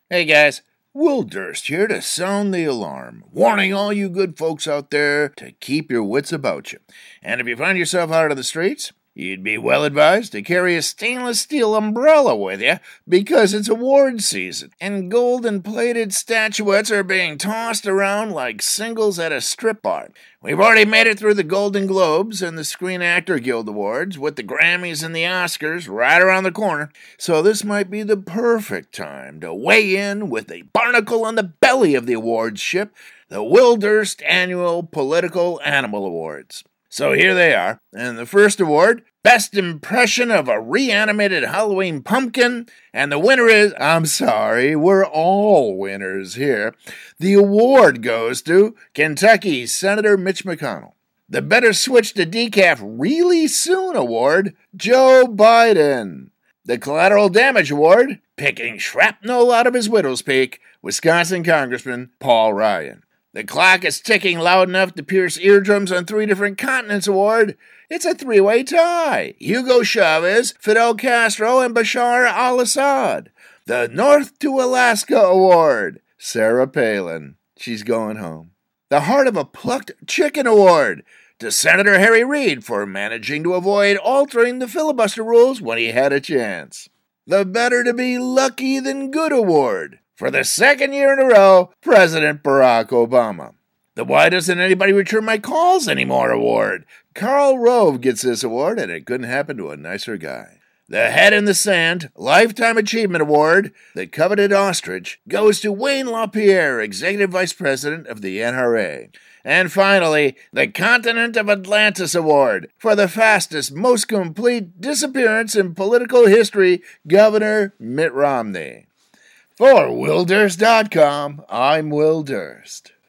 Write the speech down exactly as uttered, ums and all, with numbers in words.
Hey guys, Will Durst here to sound the alarm, warning all you good folks out there to keep your wits about you. And if you find yourself out on the streets, you'd be well advised to carry a stainless steel umbrella with you because it's award season, and golden plated statuettes are being tossed around like singles at a strip bar. We've already made it through the Golden Globes and the Screen Actor Guild Awards, with the Grammys and the Oscars right around the corner, so this might be the perfect time to weigh in with a barnacle on the belly of the awards ship, the Will Durst Annual Political Animal Awards. So here they are, and the first award, Best Impression of a Reanimated Halloween Pumpkin, and the winner is, I'm sorry, we're all winners here. The award goes to Kentucky's Senator Mitch McConnell. The Better Switch to Decaf Really Soon Award, Joe Biden. The Collateral Damage Award, Picking Shrapnel Out of His Widow's Peak, Wisconsin Congressman Paul Ryan. The Clock is Ticking Loud Enough to Pierce Eardrums on Three Different Continents Award. It's a three-way tie. Hugo Chavez, Fidel Castro, and Bashar al-Assad. The North to Alaska Award. Sarah Palin. She's going home. The Heart of a Plucked Chicken Award. To Senator Harry Reid for managing to avoid altering the filibuster rules when he had a chance. The Better to Be Lucky Than Good Award. For the second year in a row, President Barack Obama. The Why Doesn't Anybody Return My Calls Anymore Award. Karl Rove gets this award, and it couldn't happen to a nicer guy. The Head in the Sand Lifetime Achievement Award, the coveted ostrich, goes to Wayne LaPierre, Executive Vice President of the N R A. And finally, the Continent of Atlantis Award for the fastest, most complete disappearance in political history, Governor Mitt Romney. For Will Durst dot com, I'm Will Durst.